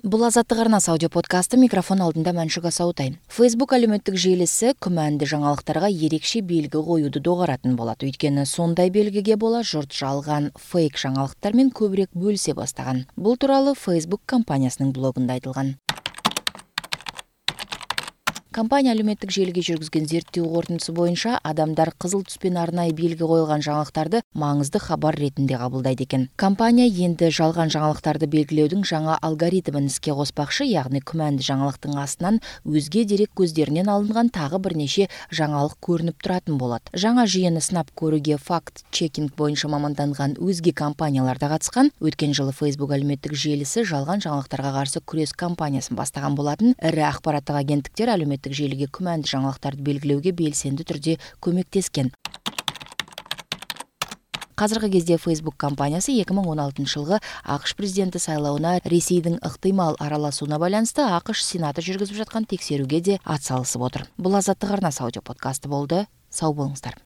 Бул азаттык арнасы аудио подкасты, микрофон алдында Маншуга Саутай. Facebook әлеуметтик желиси күмәнді жаңалыктарга ерекше белги коюуду догаратын болот. Өйткені сондай белгиге бола жұрт жалган фейк жаңалыктар менен көбүрөөк бөлүсө бастаган. Бул тууралуу Facebook компаниясынын блогунда айтылган. Компания әлеуметтик желиге жүргүзгөн зерттөө корутундусу боюнча адамдар кызыл түспен арнайы белги коюлган жаңалыктарды маңызды хабар ретинде кабылдайт экен. Компания энди жалган жаңалыктарды белгилөөдүн жаңа алгоритмин иске коспакчы, ягни күмәнді жаңалыктын астынан өзге дерек көздөрүнөн алынган тагы бир нече жаңалык көрүнүп туратын болот. Жаңа жүйөнү сынап көрүүгө факт-чекинг боюнча маманданган өзге компаниялар да катышкан. Өткөн жылы Facebook әлеуметтик желиси жалган жаңалыктарга каршы күрөш кампаниясын бастаган болатын. Ири акпараттык агенттиктер әлеуметтик желиге күмәнді жаңалыктарды белгилөөгө белсенди түрдө көмөктескен. Казыркы кезде Facebook компаниясы 2016 жылғы АКШ президенти сайлауына Ресейдин ыктымал аралашууна байланысты АКШ Сенаты жүргүзүп жаткан текшерүүгө де ат салышып отур. Бул азаттык арнасы аудио подкасты болду. Сау болуңуздар.